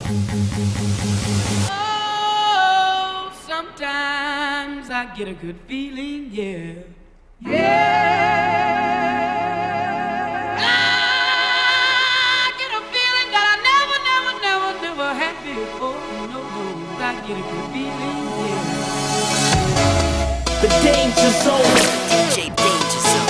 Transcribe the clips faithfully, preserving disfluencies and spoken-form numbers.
Oh, sometimes I get a good feeling, yeah. Yeah. I get a feeling that I never, never, never, never had before. No, no, I get a good feeling, yeah. The Danger Zone. D J Danger Zone.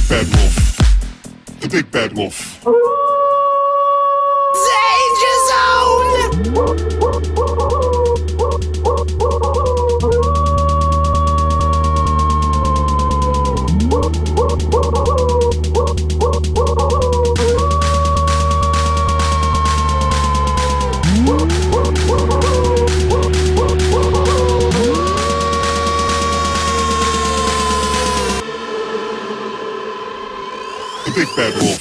bad wolf. The big bad wolf. Danger Zone! The big bad wolf.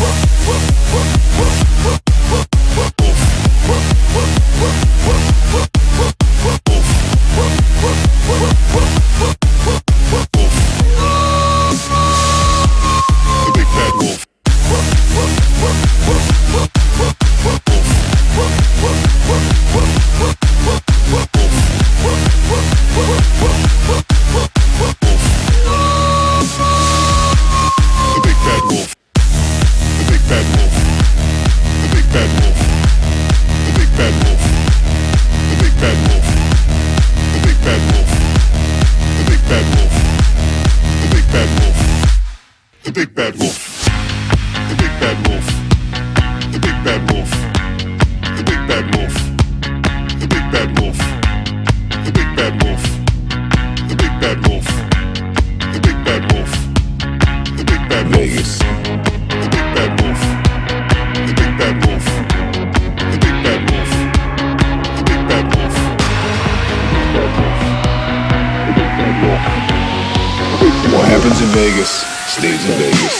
The big bad wolf. The big bad wolf. The big bad wolf. The big bad wolf. The big bad wolf. The big bad wolf. The big bad wolf. The big bad wolf. The big bad Vegas. The big bad wolf. The big bad wolf. The big bad wolf. The big bad wolf. The big bad wolf. What happens in Vegas stays in Vegas.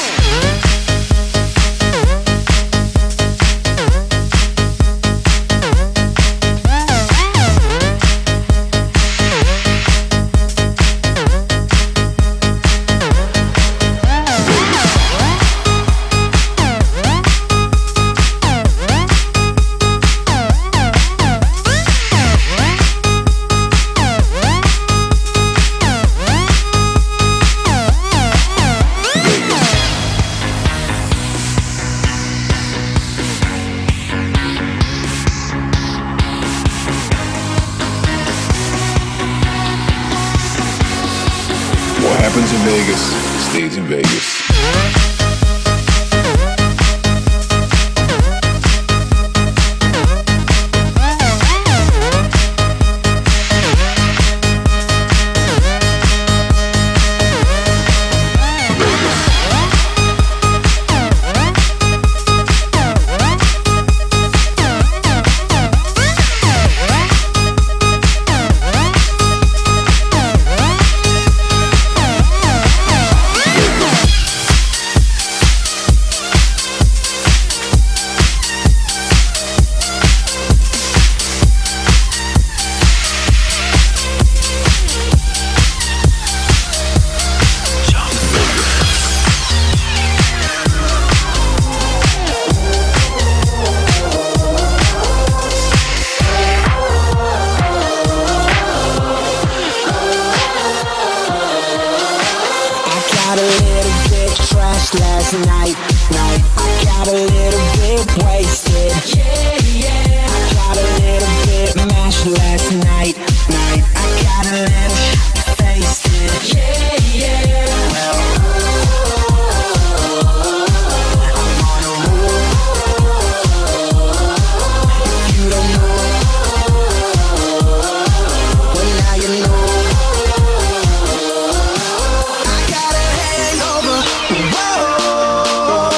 What happens in Vegas stays in Vegas. Last night, night, I got a little bit wasted. Yeah, yeah. I got a little bit mashed last night, night. I got a little wasted. Yeah, yeah. Well, I'm on a roll. If you don't know, well now you know. I got a hangover. Whoa.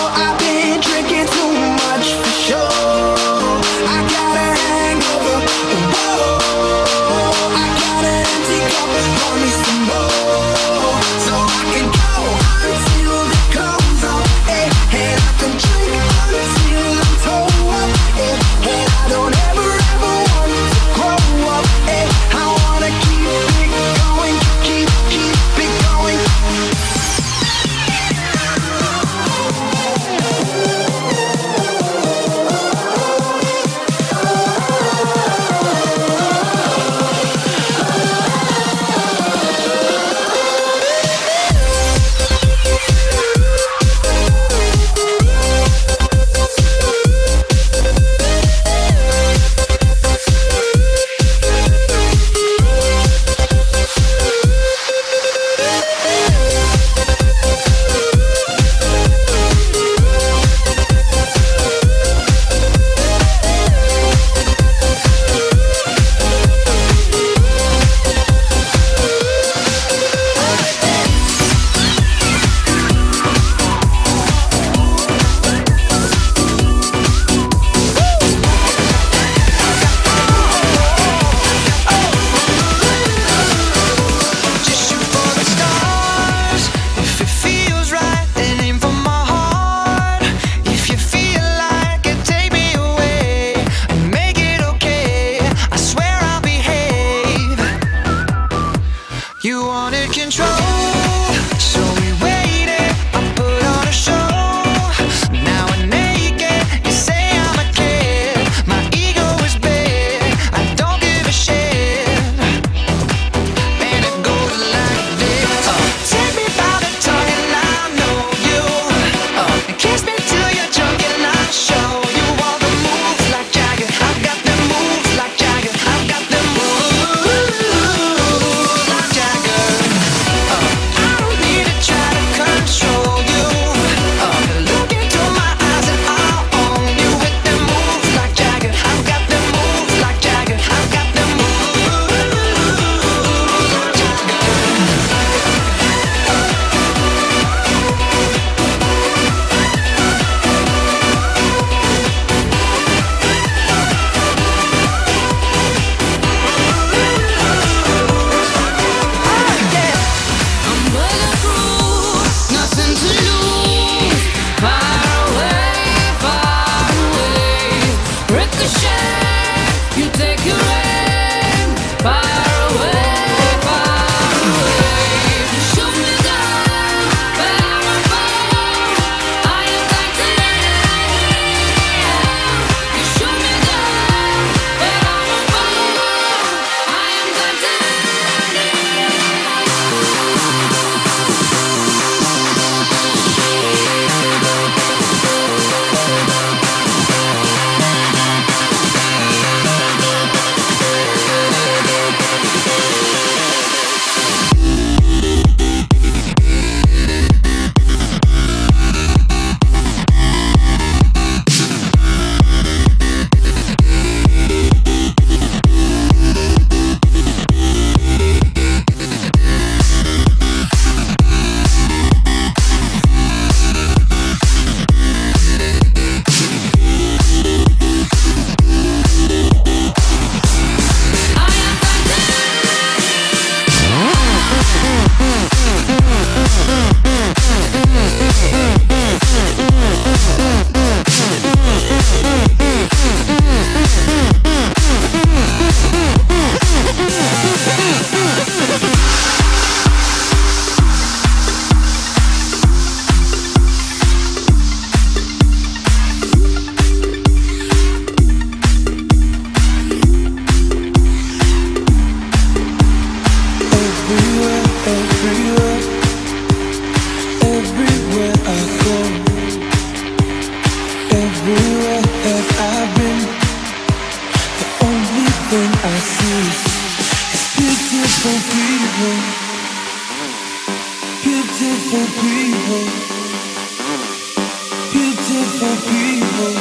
Beautiful people,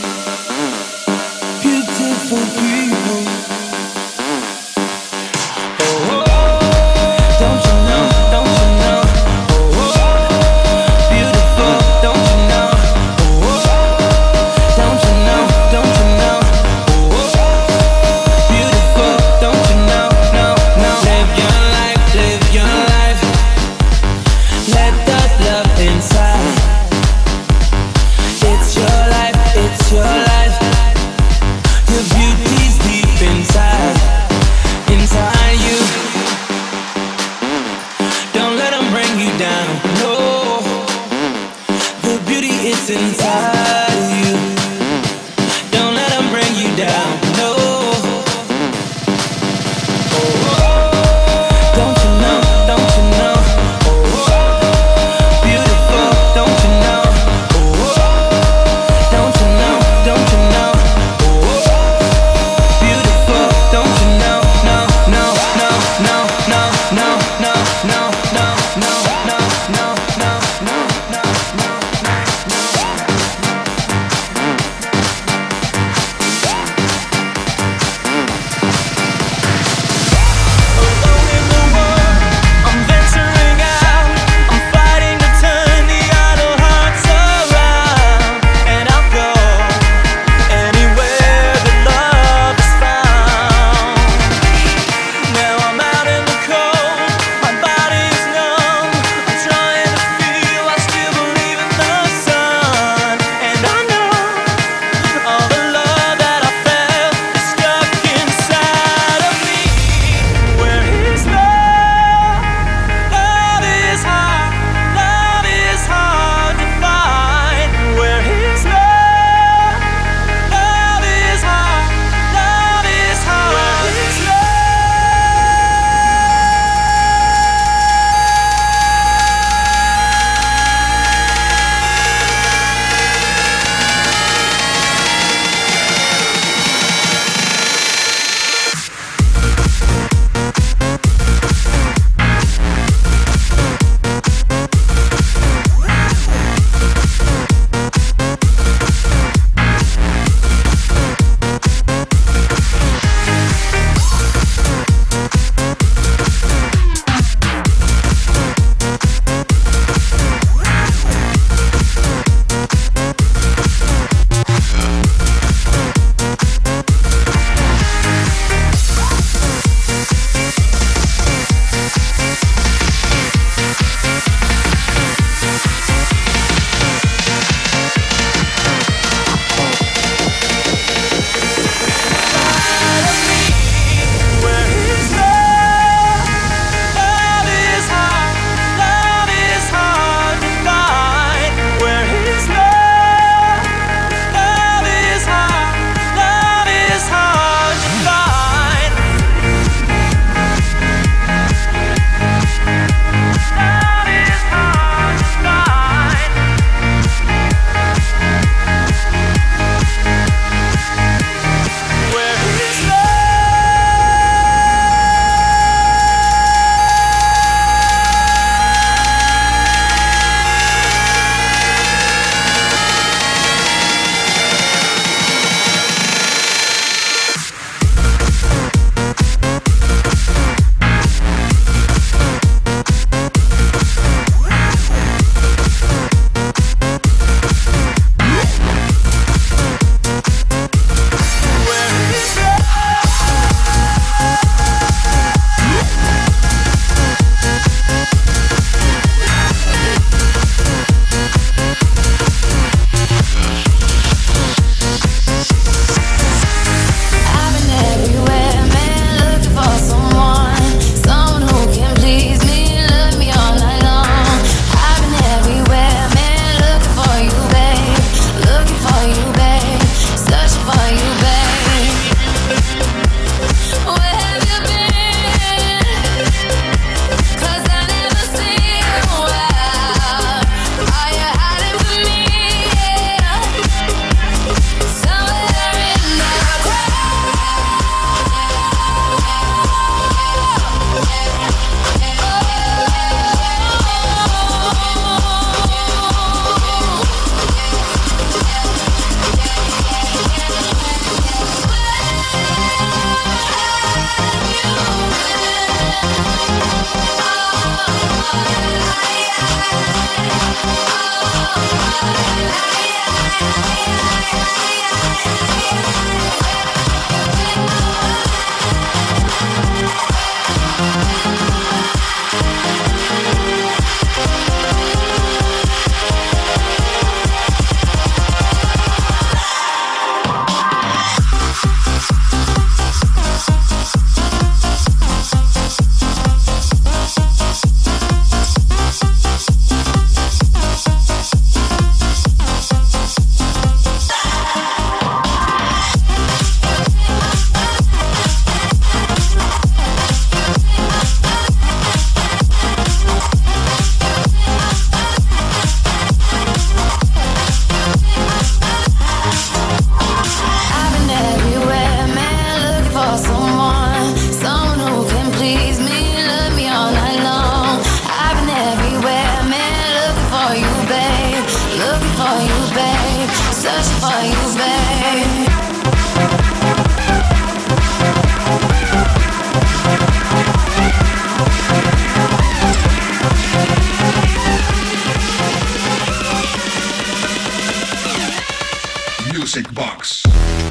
beautiful people. Oh, oh, don't you know, don't you know? Oh, oh, beautiful, don't you know? Oh, oh, don't you know, don't you know? Oh, oh, beautiful, don't you know? No, no. Live your life, live your life. Let the love inside. It's your life, it's your life. Your beauty's deep inside, inside you. Don't let them bring you down, no. The beauty is inside you. Don't let them bring you down, no. Oh, oh, don't you know, don't you know? Oh, oh, beautiful, don't you know? Oh, oh, don't you know, don't you know? Oh, oh, beautiful, don't you know? No, no, no, no, no, no, no, no, no, no, no, no, no, no, no, no. for you, babe. Searching for you, babe. Music Box.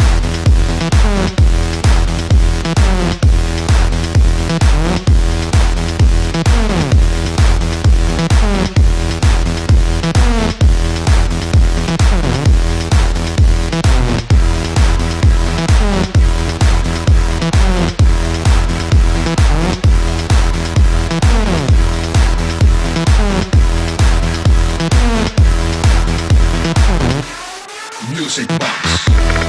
Music Box.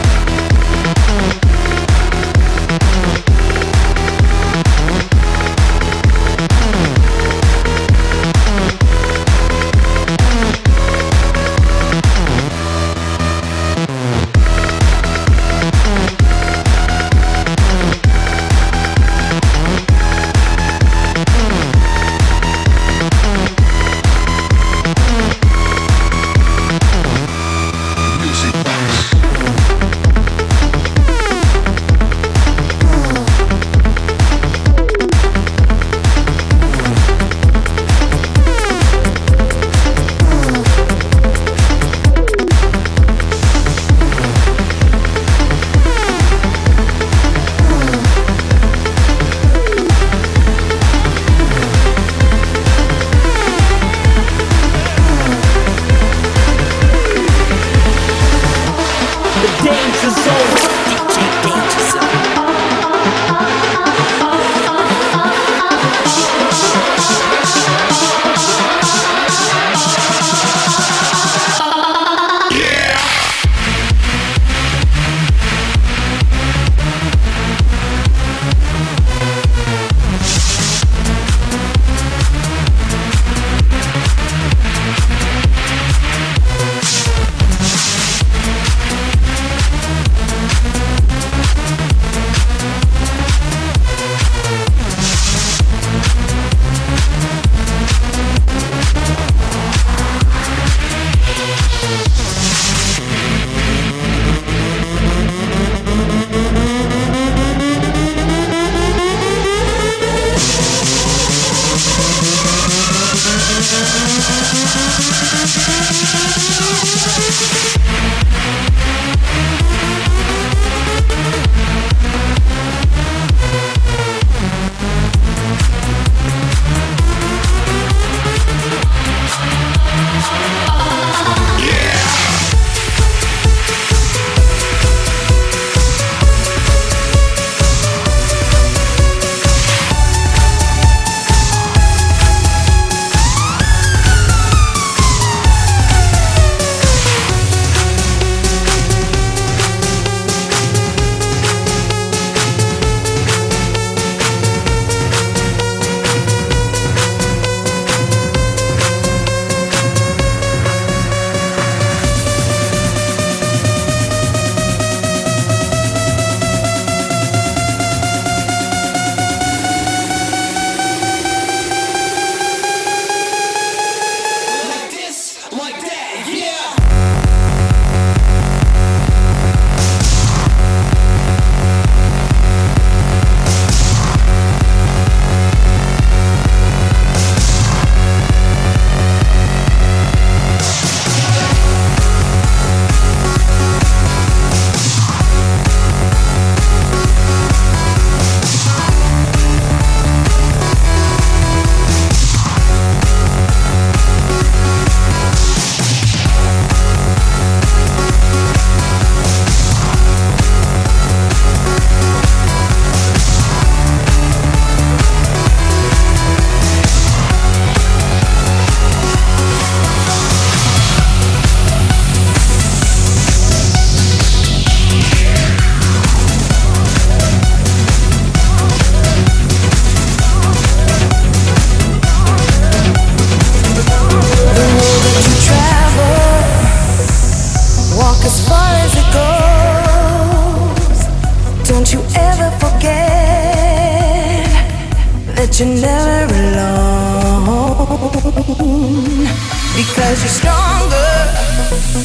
you're never alone, because you're stronger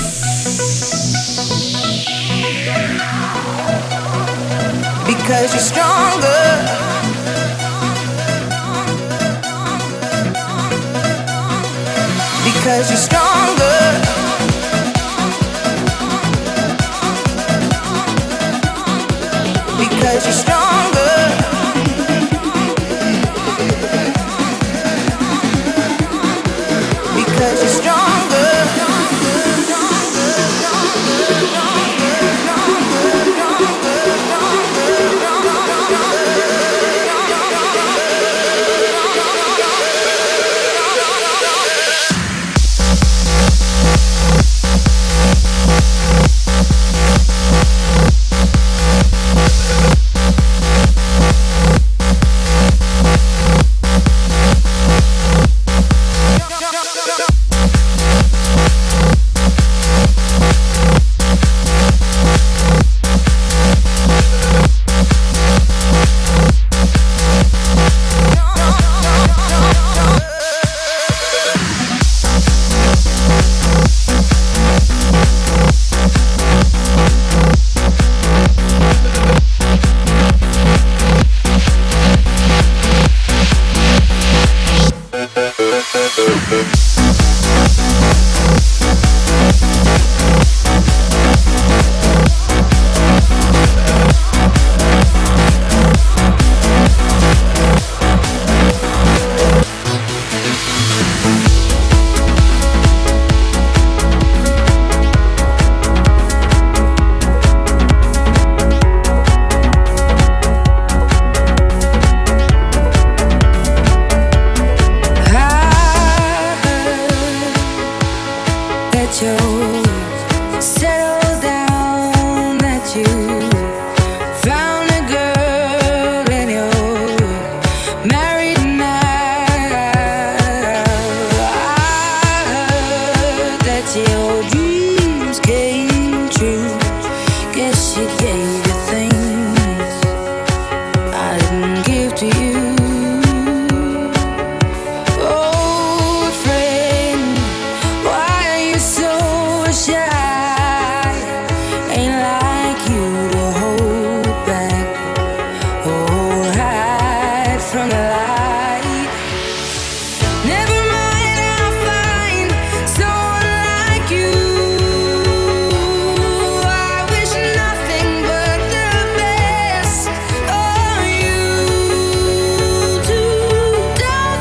because you're stronger. Because you're stronger. Because you're stronger. Because you're stronger.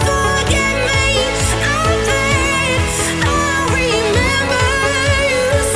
You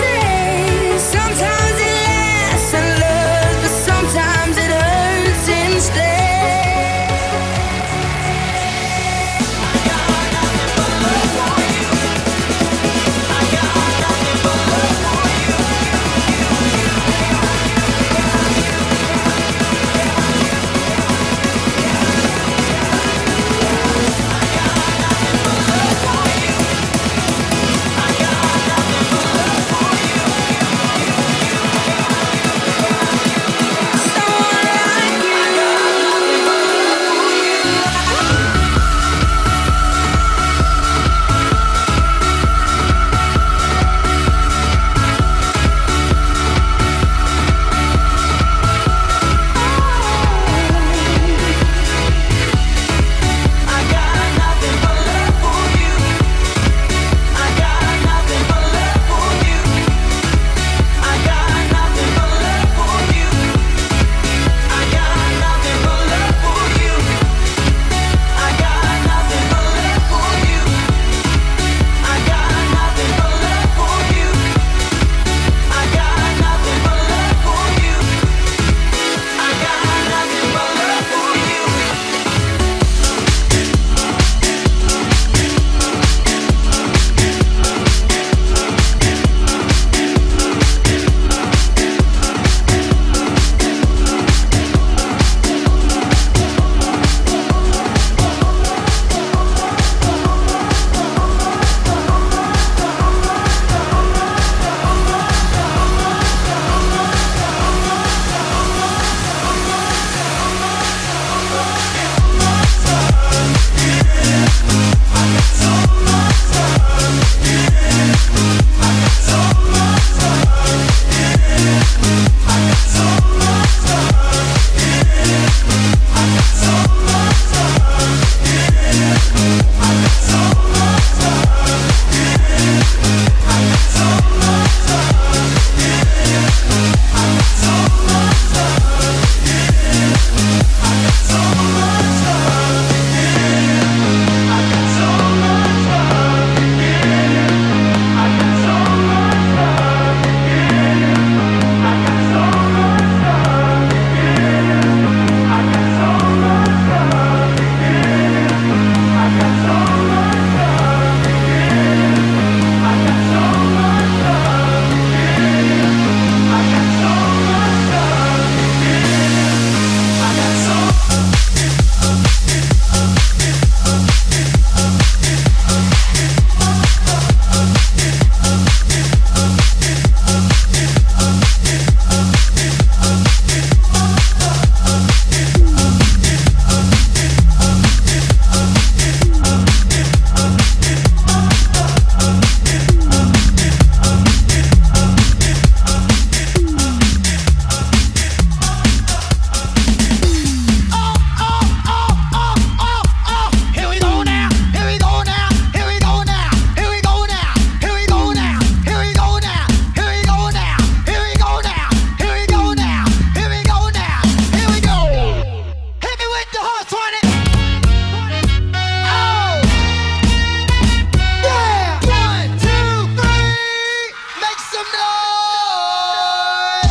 some noise.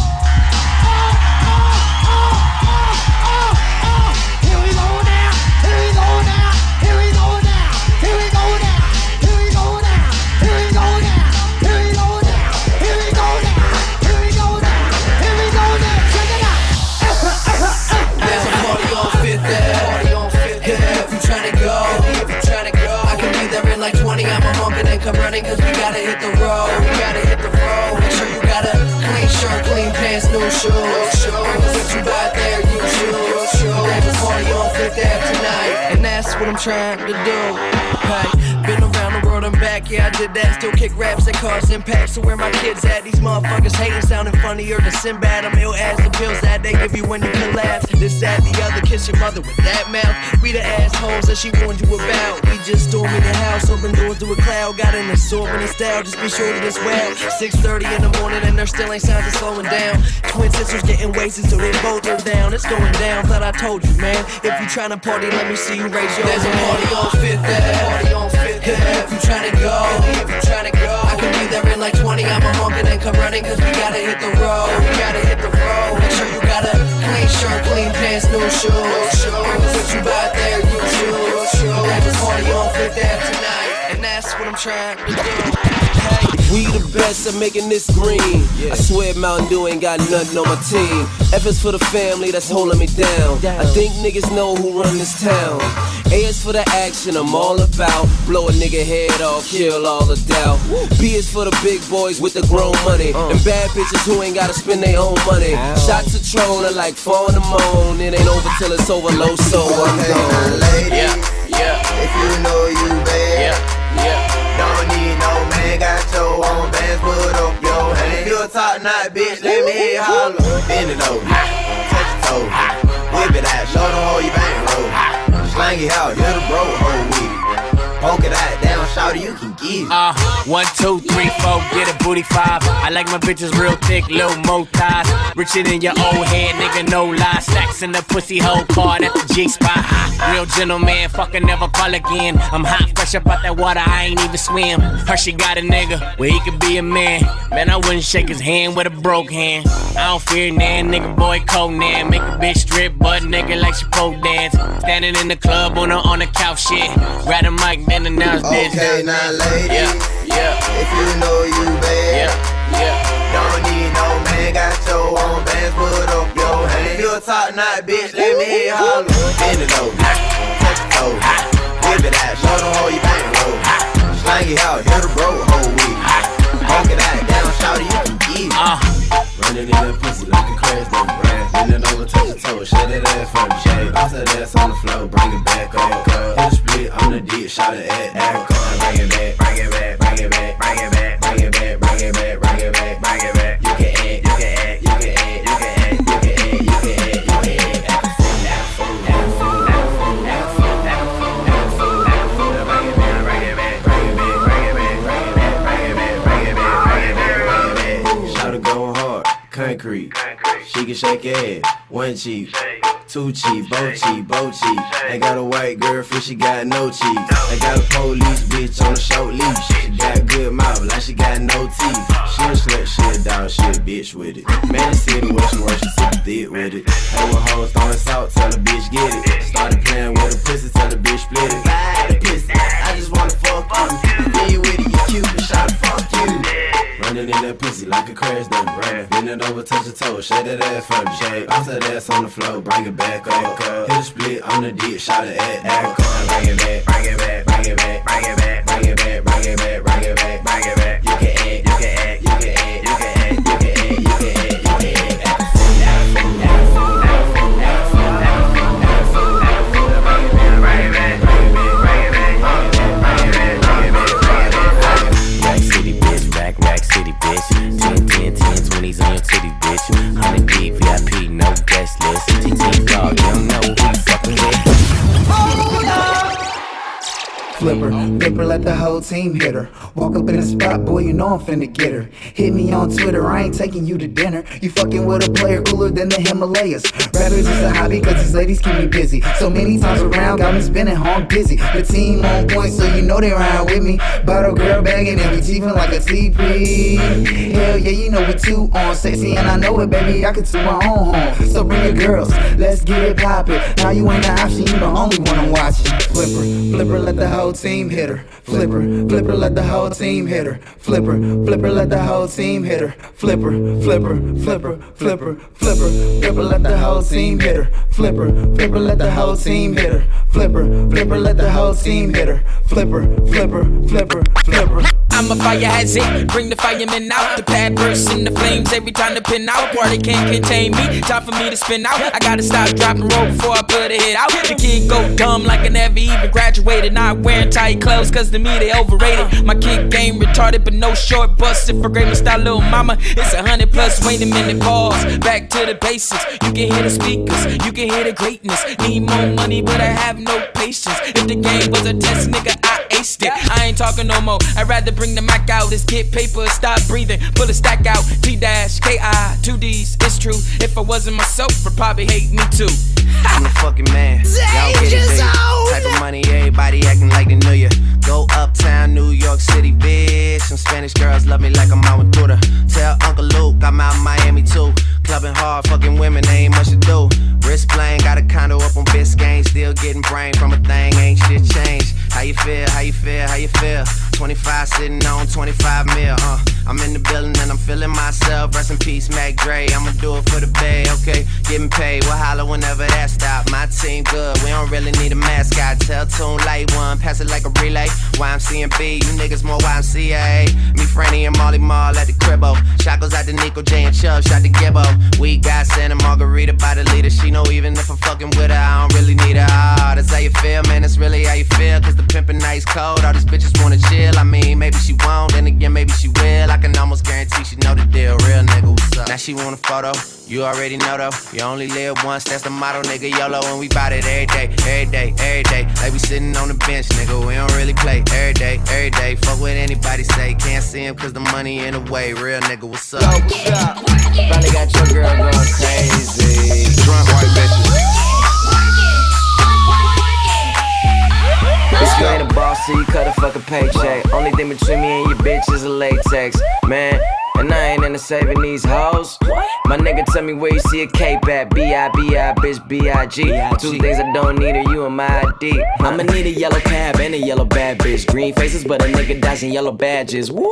Here we go now. Here we go now. Here we go now. Here we go now. Here we go now. Here we go now. Here we go now. Here we go now. Here we go now. Here we go now. Check it out. There's a party on Fifth Ave. If you tryna go, if you tryna go, I can be there in like twenty. I'm a honkin' and come running, cause we gotta hit the road. We gotta hit the road. Make sure you got a clean shirt, clean pants, new shoes. What you buy there, you choose. There's a party on Fifth Ave tonight, and that's what I'm trying to do. Hey, been around the world and back, yeah I did that. Still kick raps and cars impact. So where my kids at? These motherfuckers hating, sounding funnier than Sinbad. I'm ill as the pills that they give you when you collapse. This, that, the other, kiss your mother with that mouth. We the assholes that she warned you about. We just storming the house, open doors to a cloud. Got an assortment style, just be sure that it's well. six thirty in the morning and there still ain't signs of slowing down. Twin sisters getting wasted so they both are down. It's going down, thought I told you, man. If you tryna party, let me see you raise your hand. There's a party on Fifth Ave. Party on Fifth Ave. If you tryna go, if you tryna go, I can be there in like twenty. I'm a honkin' and come running, cause we gotta hit the road. We gotta hit the road. Make sure you got a clean shirt, clean pants, new shoes. What you buy there, you choose. There's a party on Fifth Ave tonight, and that's what I'm trying to do. Hey. We the best at making this green. I swear Mountain Dew ain't got nothing on my team. F is for the family that's holding me down. I think niggas know who run this town. A is for the action I'm all about. Blow a nigga head off, kill all the doubt. B is for the big boys with the grown money. And bad bitches who ain't gotta spend their own money. Shots of trolling like four in the moon. It ain't over till it's over, low, so I'm gone. Yeah, yeah. If you know you bad, yeah, yeah. Don't need no man, got your own bands, put up your hand. If you a top knot bitch, let me hear you holler. Bend it over, touch your toe, whip it out, show them how you bang roll. Slang it out, you're the bro, hold with it. Poke it out, down, shout it, you can get it. Uh, one, two, three, four, get a booty five. I like my bitches real thick, little mo thighs. Richer than your old head, nigga, no lie. Stacks in the pussy hole card at the G-spot. Real gentleman, fucker never call again. I'm hot, fresh up out that water, I ain't even swim. Heard she got a nigga, where he could be a man. Man, I wouldn't shake his hand with a broke hand. I don't fear nan, nigga, boy, Conan. Make a bitch strip, butt nigga like she pole dance. Standing in the club on the, on the couch, shit. Grab a mic, then announce this. Okay, now ladies, yeah, yeah. If you know you bad, yeah, yeah. Don't need no man, got your own bands, put up your hand. If you a top knot bitch, let me hear you holler. Bend it over, touch your toe, whip it out, show them how you bang roll. Slang it out, hit the bro, hold with it. Poke it out, down, shout it, you can get it. Uh. Running in that pussy like a crash dump brand. Bend it over, touch your toe, shut that ass from the shade. Bounce that ass on the floor, bring it back up. Hit a split on the dick, shout it at that. Bring it back, bring it back, bring it back, bring it back, bring it back, bring it back, bring it back, bring it back. You can add, you can add, you can add, you can add, you can add, you can add, you can add. Act a fool, act a fool, act a fool, act a fool, act a fool, act a fool, act a fool, act a fool. Bring it back, bring it back, bring it back, bring it back, bring it back, bring it back, bring it back, bring it back, bring it back. Shout it going hard, concrete. She can shake her head, one cheek. Two cheap, both cheap, both cheap. They got a white girlfriend, she got no cheeks. They got a police bitch on a short leash. She got good mouth, like she got no teeth. She a slut, she a dog, she a bitch with it. Man, see the way she works, she super thick with it. Hey, with hoes throwing salt, tell the bitch get it. Started playing with the pussy, tell the bitch split it. Buy the pussy, I just wanna fuck you. Be you with it, you cute, but shot fuck you. Running in that pussy like a crash dump brand. Bend it over, touch your toe, shake that ass from the shade. Bounce that ass on the floor, bring it back up. Hit a split on the dick, shout it at that. Bring it back, bring it back, bring it back, bring it back, bring it back, bring it back, bring it back, bring it back. You can add, you can add, you can add, you can add, you can add, you can add, you can add. Act a fool, act a fool, act a fool, act a fool, act a fool, act a fool, act a fool, act a fool. Bring it back, bring it back, bring it back, bring it back, bring it back, bring it back, bring it back. Rack City, bitch, rack, rack city, bitch. ten, ten, ten, twenties on your titty, bitch. one hundred D, V I P, no guest list. T T dog, you don't know who you fucking with. Hold up. flipper, flipper, let the whole team hit her. Walk up in the spot, boy, you know I'm finna get her. Hit me on Twitter, I ain't taking you to dinner. You fucking with a player cooler than the Himalayas. Rappers is a hobby cause these ladies keep me busy. So many times around, got me spinning home dizzy. The team on point, so you know they ride with me. Bottle girl bagging and we teething like a T P. Hell yeah, you know we two on sexy and I know it, baby, I can toot my own home. So bring your girls, let's get it poppin'. Now you ain't the option, you the only one I'm watching. Flipper, flipper, let the whole team hit her. Flipper, flipper, let the whole team hit her. Flipper, flipper, let the whole team hit her. Flipper, flipper, flipper, flipper, flipper, flipper, let the whole team hit her. Flipper, flipper, let the whole team hit her. Flipper, flipper, let the whole team hit her. Flipper, flipper, flipper, flipper. I'm a fire hazard, bring the firemen out. The pad bursts in the flames every time the pin out. Party can't contain me, time for me to spin out. I gotta stop, drop, and roll before I put a hit out. The kid go dumb like I never even graduated. Not wearing tight clothes cause to me they overrated. My kid game retarded but no short bus. If I grade my style, little mama, it's a hundred plus. Wait a minute, pause, back to the basics. You can hear the speakers, you can hear the greatness. Need more money but I have no patience. If the game was a test, nigga, I aced it. I ain't talking no more, I'd rather bring the Mac out. Let's get paper, stop breathing, pull a stack out. T-dash, K I, two D's, it's true. If I wasn't myself, I'd probably hate me too. I'm the fucking man, y'all get it, baby. Type of money, everybody acting like they knew ya. Go uptown, New York City, bitch. Some Spanish girls love me like I'm out with Buddha. Tell Uncle Luke I'm out in Miami too. Clubbing hard, fucking women, ain't much to do. Wrist playing, got a condo up on Biscayne. Still getting brain from a thing, ain't shit changed. How you feel, how you feel, how you feel? twenty-five sitting on twenty-five mil, uh I'm in the building and I'm feeling myself. Rest in peace, Mac Dre, I'ma do it for the bay, okay? Getting paid, we'll holler whenever that stop. My team good, we don't really need a mascot. Tell Tune Light One, pass it like a relay. Y M C and B, you niggas more Y M C A. Me, Franny, and Molly Mall at the cribbo. Shot goes out to Nico, J, and Chubb, shot to Gibbo. We got Santa Margarita by the leader. She know even if I'm fucking with her, I don't really need her. Ah, that's how you feel, man, that's really how you feel. Cause the pimpin' nice cold, all these bitches wanna chill. I mean, maybe she won't, then again, maybe she will. I can almost guarantee she know the deal. Real nigga, what's up? Now she want a photo, you already know though. You only live once, that's the motto, nigga. YOLO, and we bout it every day, every day, every day. Like we sitting on the bench, nigga, we don't really play. Every day, every day, fuck what anybody say. Can't see him cause the money in the way. Real nigga, what's up? Yo, what's up? Finally got your girl going crazy. Drunk white bitches. Bitch, you ain't a boss, so you cut a fucking paycheck. Only thing between me and your bitch is a latex, man. And I ain't into saving these hoes. My nigga tell me where you see a cape at. B I B I, bitch, B I G. Two things I don't need are you and my I D. I'ma need a yellow cab and a yellow bad bitch. Green faces, but a nigga dodging yellow badges. Woo!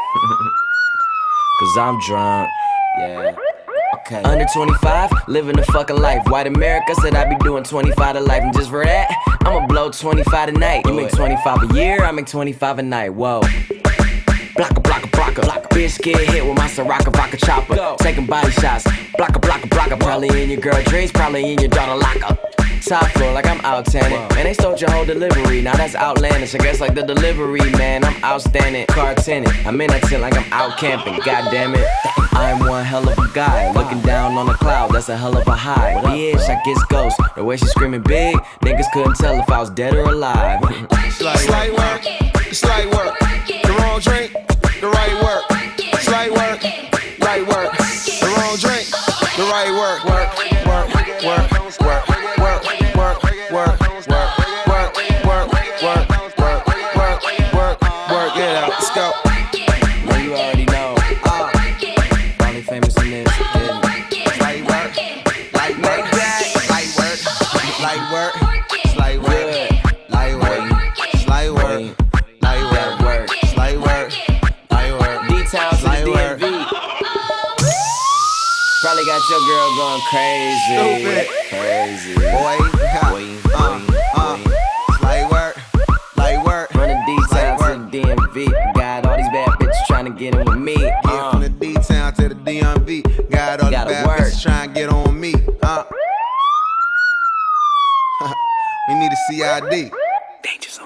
Cause I'm drunk, yeah. Okay. Under twenty-five, living the fucking life. White America said I be doing twenty-five to life. And just for that, I'ma blow twenty-five tonight. You make twenty-five a year, I make twenty-five a night. Whoa. Blocka, blocka, blocka, blocka. Bitch get hit with my Soraka vodka chopper. Go. Taking body shots. Blocka, blocka, blocka. Probably in your girl dreams, probably in your daughter locker. Top floor like I'm out tanning. Man, they stole your whole delivery. Now that's outlandish. I guess like the delivery, man. I'm outstanding. Car tenant. I'm in that tent like I'm out camping. God damn it. I'm one hell of a guy. Looking down on the cloud. That's a hell of a high. Bitch, I guess ghost. The way she screaming big, niggas couldn't tell if I was dead or alive. Slight work. Slight work. The wrong drink. The right work. Slight work. Right work. The wrong drink. The right work. Work. Work. Work. Work. Work. Work. Work. Work. Work. Work. Work. Work. Work. Work. Work. Work. Get out. Let's go. Well, you already know. Uh, Probably famous in this. Light work. Light work. Light work. Light work. Light work. Light work. Light work. Light work. Light work. Light work. D-Town to the D M V. Probably got your girl going crazy. Stupid. Crazy. Boy. Boy. Uh. Uh. Light work. Light work. From the D-Town to the D M V. Got all these bad bitches trying to get in with me. Yeah, uh. From the D-Town to the D M V. Got all these bad work. Bitches trying to get on me. Uh. We need a C I D. Danger Zone.